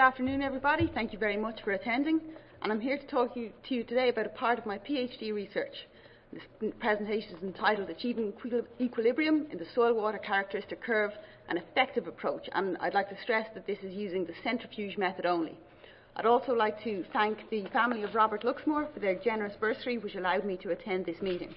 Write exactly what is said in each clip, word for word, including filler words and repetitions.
afternoon, everybody. Thank you very much for attending. And I'm here to talk you, to you today about a part of my PhD research. This presentation is entitled Achieving Equilibrium in the Soil-Water Characteristic Curve, an Effective Approach. And I'd like to stress that this is using the centrifuge method only. I'd also like to thank the family of Robert Luxmore for their generous bursary, which allowed me to attend this meeting.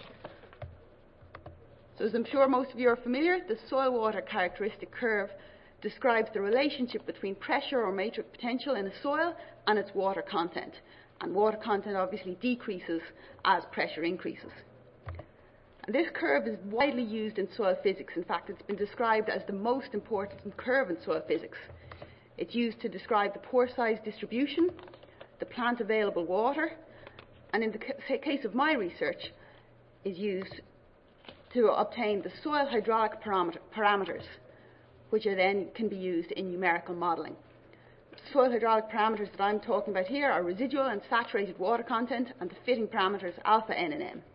So as I'm sure most of you are familiar, the soil-water characteristic curve describes the relationship between pressure or matrix potential in a soil and its water content. And water content obviously decreases as pressure increases. And this curve is widely used in soil physics. In fact, it's been described as the most important curve in soil physics. It's used to describe the pore size distribution, the plant available water, and in the case of my research, is used to obtain the soil hydraulic parameter, parameters, which are then can be used in numerical modelling. Soil hydraulic parameters that I'm talking about here are residual and saturated water content, and the fitting parameters alpha N and M.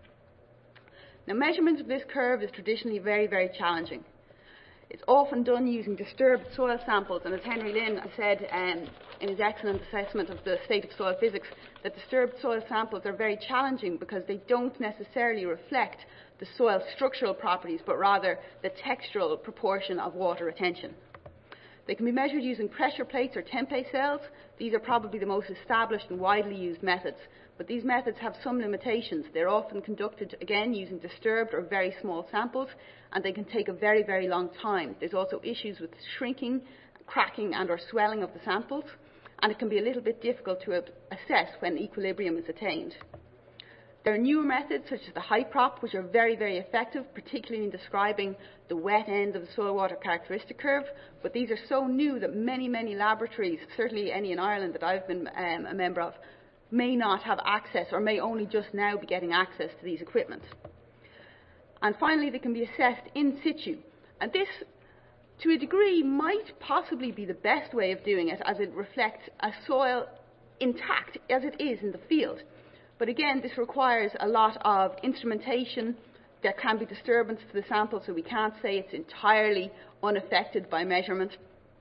Now, measurement of this curve is traditionally very, very challenging. It's often done using disturbed soil samples, and as Henry Lynn said um, in his excellent assessment of the state of soil physics, that disturbed soil samples are very challenging because they don't necessarily reflect the soil structural properties, but rather the textural proportion of water retention. They can be measured using pressure plates or template cells. These are probably the most established and widely used methods, but these methods have some limitations. They're often conducted, again, using disturbed or very small samples, and they can take a very, very long time. There's also issues with shrinking, cracking and or swelling of the samples, and it can be a little bit difficult to assess when equilibrium is attained. There are newer methods such as the HYPROP, which are very, very effective, particularly in describing the wet end of the soil-water characteristic curve, but these are so new that many, many laboratories, certainly any in Ireland that I've been um, a member of, may not have access or may only just now be getting access to these equipment. And finally, they can be assessed in situ. And this, to a degree, might possibly be the best way of doing it, as it reflects a soil intact as it is in the field. But again, this requires a lot of instrumentation. There can be disturbance to the sample, so we can't say it's entirely unaffected by measurement.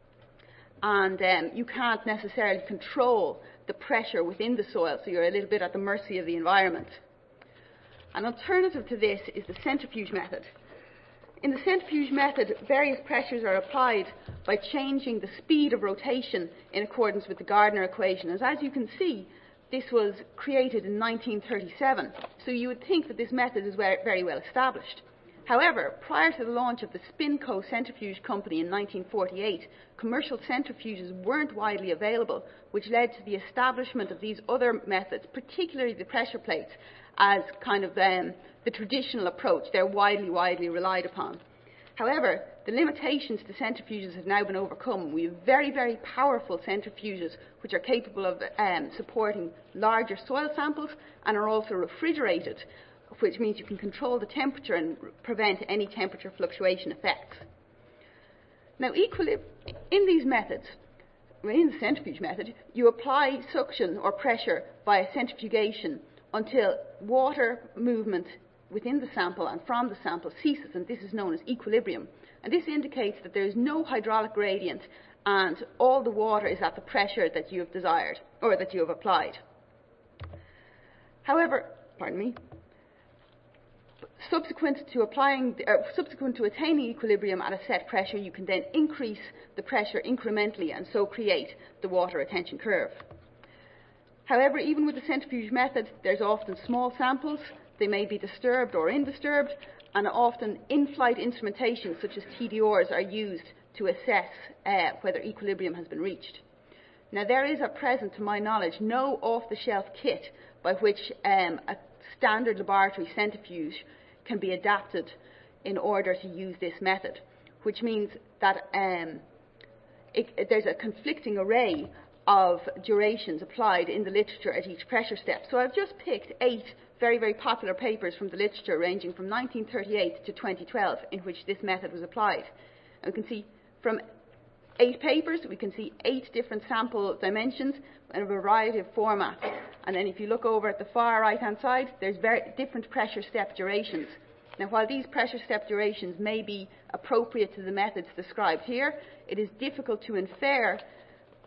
And um, you can't necessarily control the pressure within the soil, so you're a little bit at the mercy of the environment. An alternative to this is the centrifuge method. In the centrifuge method, various pressures are applied by changing the speed of rotation in accordance with the Gardner equation. As, as you can see, this was created in nineteen thirty-seven, so you would think that this method is very well established. However, prior to the launch of the Spinco centrifuge company in nineteen forty-eight, commercial centrifuges weren't widely available, which led to the establishment of these other methods, particularly the pressure plates, as kind of um, the traditional approach. They're widely, widely relied upon. However, the limitations to centrifuges have now been overcome. We have very, very powerful centrifuges which are capable of um, supporting larger soil samples and are also refrigerated, which means you can control the temperature and prevent any temperature fluctuation effects. Now, equilib- in these methods, in the centrifuge method, you apply suction or pressure via centrifugation until water movement within the sample and from the sample ceases, and this is known as equilibrium. And this indicates that there is no hydraulic gradient and all the water is at the pressure that you have desired or that you have applied. However, pardon me, subsequent to applying, uh, subsequent to attaining equilibrium at a set pressure, you can then increase the pressure incrementally and so create the water retention curve. However, even with the centrifuge method, there's often small samples. They may be disturbed or undisturbed, and often in-flight instrumentation such as T D Rs are used to assess uh, whether equilibrium has been reached. Now, there is at present, to my knowledge, no off-the-shelf kit by which um, a standard laboratory centrifuge can be adapted in order to use this method, which means that um, it, there's a conflicting array of durations applied in the literature at each pressure step. So I've just picked eight very, very popular papers from the literature ranging from nineteen thirty-eight to twenty twelve in which this method was applied. And we can see from eight papers, we can see eight different sample dimensions in a variety of formats. And then if you look over at the far right-hand side, there's very different pressure step durations. Now, while these pressure step durations may be appropriate to the methods described here, it is difficult to infer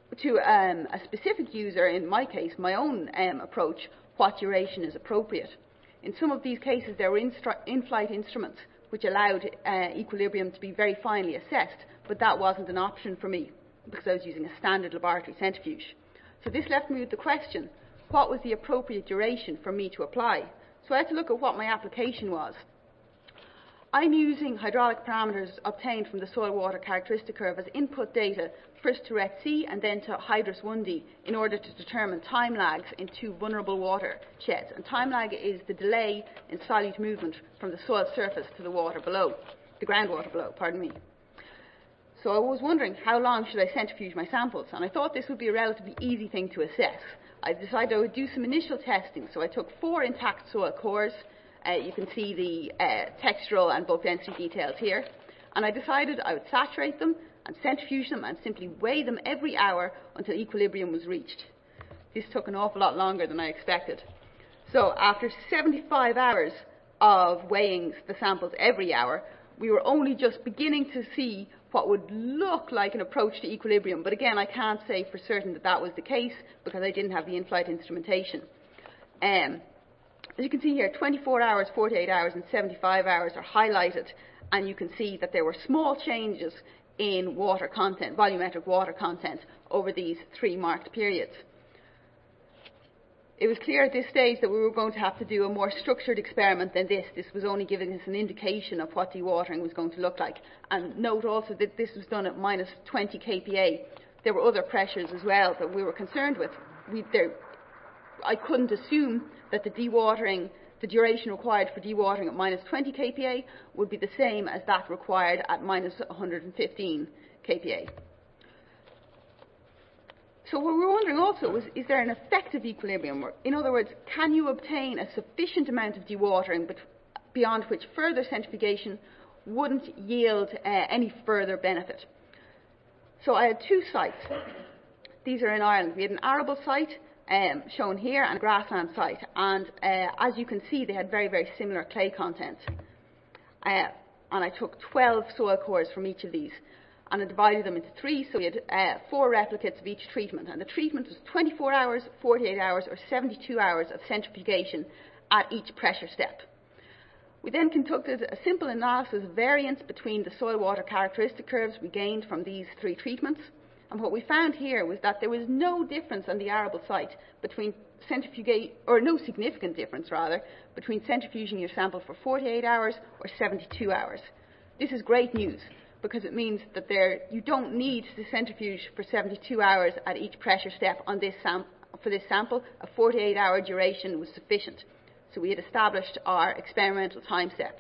to um, a specific user, in my case, my own um, approach, what duration is appropriate. In some of these cases, there were in-flight instruments which allowed uh, equilibrium to be very finely assessed, but that wasn't an option for me because I was using a standard laboratory centrifuge. So this left me with the question, what was the appropriate duration for me to apply? So I had to look at what my application was. I'm using hydraulic parameters obtained from the soil-water characteristic curve as input data, first to R E T C and then to Hydrus one D, in order to determine time lags in two vulnerable watersheds. And time lag is the delay in solute movement from the soil surface to the water below, the groundwater below, pardon me. So I was wondering, how long should I centrifuge my samples? And I thought this would be a relatively easy thing to assess. I decided I would do some initial testing. So I took four intact soil cores. Uh, you can see the uh, textural and bulk density details here. And I decided I would saturate them and centrifuge them and simply weigh them every hour until equilibrium was reached. This took an awful lot longer than I expected. So after seventy-five hours of weighing the samples every hour, we were only just beginning to see what would look like an approach to equilibrium. But again, I can't say for certain that that was the case because I didn't have the in-flight instrumentation. Um, As you can see here, twenty-four hours, forty-eight hours and seventy-five hours are highlighted, and you can see that there were small changes in water content, volumetric water content, over these three marked periods. It was clear at this stage that we were going to have to do a more structured experiment than this. This was only giving us an indication of what dewatering was going to look like. And note also that this was done at minus twenty K P A. There were other pressures as well that we were concerned with. We, there, I couldn't assume that the dewatering, the duration required for dewatering at minus twenty K P A would be the same as that required at minus one hundred fifteen K P A. So what we were wondering also was, is there an effective equilibrium? In other words, can you obtain a sufficient amount of dewatering but beyond which further centrifugation wouldn't yield uh, any further benefit? So I had two sites. These are in Ireland. We had an arable site Um, shown here and a grassland site, and uh, as you can see they had very very similar clay content, uh, and I took twelve soil cores from each of these and I divided them into three, so we had uh, four replicates of each treatment, and the treatment was twenty-four hours, forty-eight hours or seventy-two hours of centrifugation at each pressure step. We then conducted a simple analysis of variance between the soil water characteristic curves we gained from these three treatments. And what we found here was that there was no difference on the arable site between centrifugate, or no significant difference rather, between centrifuging your sample for forty-eight hours or seventy-two hours. This is great news because it means that there, you don't need to centrifuge for seventy-two hours at each pressure step on this sam for this sample. A forty-eight hour duration was sufficient. So we had established our experimental time step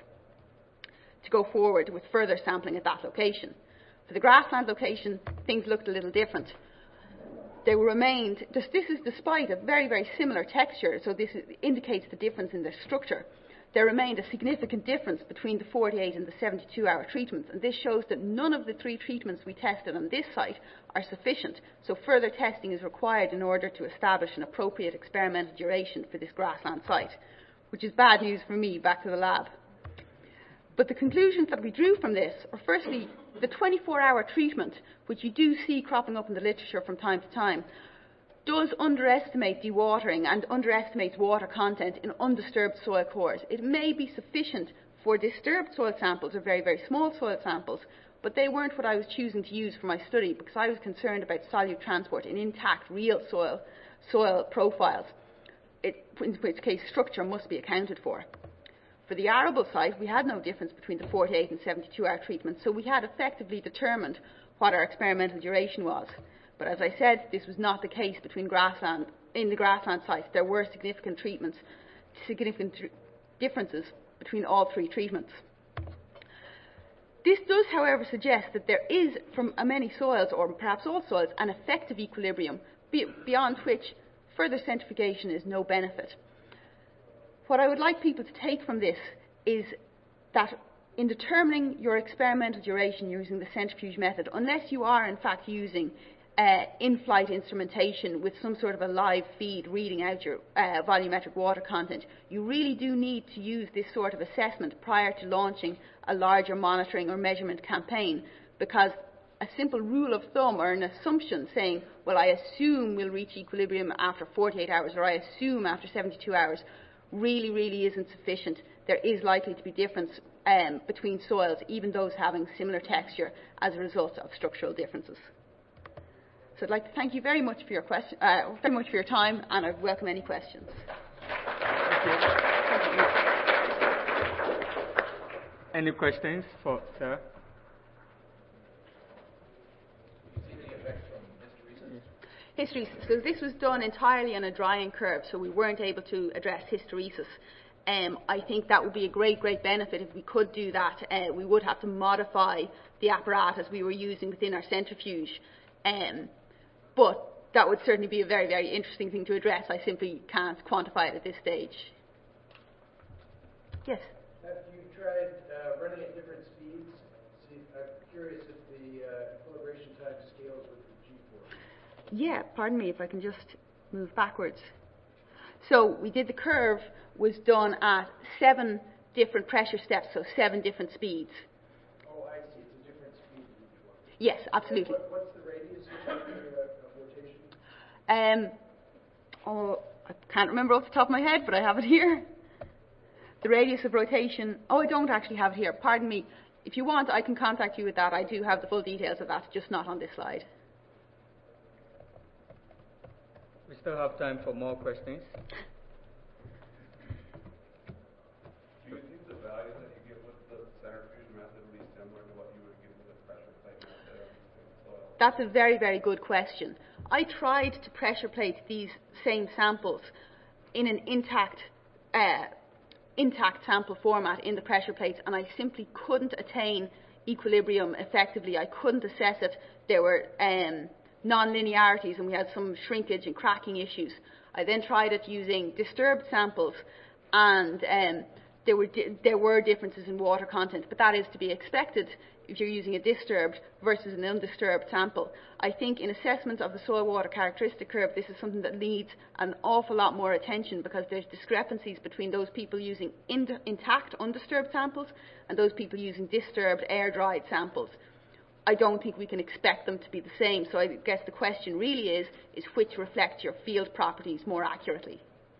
to go forward with further sampling at that location. For the grassland location, things looked a little different. They remained, this, this is despite a very, very similar texture, so this is, indicates the difference in their structure. There remained a significant difference between the forty-eight and the seventy-two hour treatments, and this shows that none of the three treatments we tested on this site are sufficient, so further testing is required in order to establish an appropriate experimental duration for this grassland site, which is bad news for me back to the lab. But the conclusions that we drew from this are, firstly, the twenty-four hour treatment, which you do see cropping up in the literature from time to time, does underestimate dewatering and underestimates water content in undisturbed soil cores. It may be sufficient for disturbed soil samples or very, very small soil samples, but they weren't what I was choosing to use for my study because I was concerned about solute transport in intact real soil, soil profiles, it, in which case structure must be accounted for. For the arable site, we had no difference between the forty-eight and seventy-two hour treatment, so we had effectively determined what our experimental duration was. But as I said, this was not the case between grassland. In the grassland sites, there were significant treatments, significant differences between all three treatments. This does, however, suggest that there is, from many soils, or perhaps all soils, an effective equilibrium beyond which further centrifugation is no benefit. What I would like people to take from this is that in determining your experimental duration using the centrifuge method, unless you are in fact using uh, in-flight instrumentation with some sort of a live feed reading out your uh, volumetric water content, you really do need to use this sort of assessment prior to launching a larger monitoring or measurement campaign, because a simple rule of thumb or an assumption saying, well, I assume we'll reach equilibrium after forty-eight hours, or I assume after seventy-two hours, really, really isn't sufficient. There is likely to be difference um, between soils, even those having similar texture, as a result of structural differences. So I'd like to thank you very much for your question, uh, very much for your time, and I welcome any questions. Any questions for Sarah? Hysteresis. So this was done entirely on a drying curve, so we weren't able to address hysteresis. Um, I think that would be a great, great benefit if we could do that. Uh, we would have to modify the apparatus we were using within our centrifuge. Um, but that would certainly be a very, very interesting thing to address. I simply can't quantify it at this stage. Yes? Have you tried uh, running at different speeds? See, I'm curious if the uh, equilibration time scales with the G-force. Yeah, pardon me if I can just move backwards. So we did the curve was done at seven different pressure steps, so seven different speeds. Oh, I see. It's a different speed in each one. Yes, absolutely. What, what's the radius of, of rotation? Um, oh, I can't remember off the top of my head, but I have it here. The radius of rotation. Oh, I don't actually have it here. Pardon me. If you want, I can contact you with that. I do have the full details of that, just not on this slide. We still have time for more questions. Do you think the values that you get with the centrifuge method will be similar to what you would get with the pressure plate method of soil? That's a very, very good question. I tried to pressure plate these same samples in an intact uh, intact sample format in the pressure plates, and I simply couldn't attain equilibrium effectively. I couldn't assess it. There were um, non-linearities, and we had some shrinkage and cracking issues. I then tried it using disturbed samples, and um, there were di there were differences in water content, but that is to be expected if you're using a disturbed versus an undisturbed sample. I think in assessment of the soil water characteristic curve, this is something that needs an awful lot more attention, because there's discrepancies between those people using in intact undisturbed samples and those people using disturbed air-dried samples. I don't think we can expect them to be the same, so I guess the question really is, is which reflects your field properties more accurately.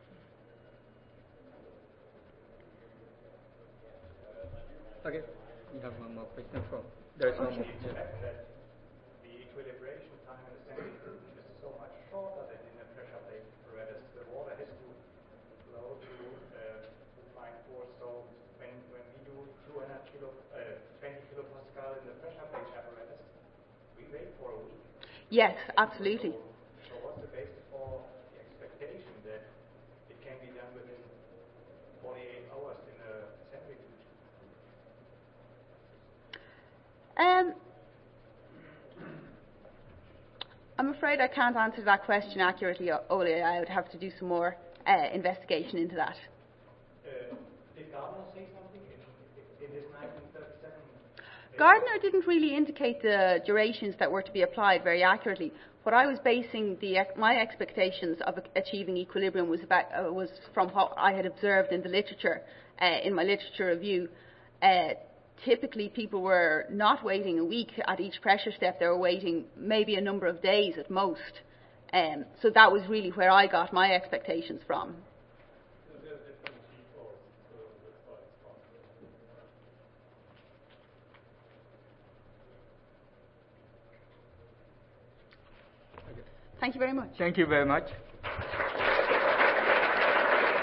Okay, we have one more question from. There's one more. The equilibration time in the centrifuge is so much shorter than in a pressure plate apparatus. The water has to flow through uh, fine force. So when, when we do two hundred kilo, uh, twenty kilopascal in the pressure plate apparatus, we wait for a week. Yes, absolutely. So, so what's the basis for the expectation that it can be done within forty-eight hours in a centrifuge? Um, I'm afraid I can't answer that question accurately, Ole. I would have to do some more uh, investigation into that. Uh, did Gardner say something in, in his nineteen thirty-seven? Gardner didn't really indicate the durations that were to be applied very accurately. What I was basing the, my expectations of achieving equilibrium was, about, uh, was from what I had observed in the literature, uh, in my literature review. Uh, Typically, people were not waiting a week at each pressure step. They were waiting maybe a number of days at most. Um, so that was really where I got my expectations from. Thank you very much. Thank you very much.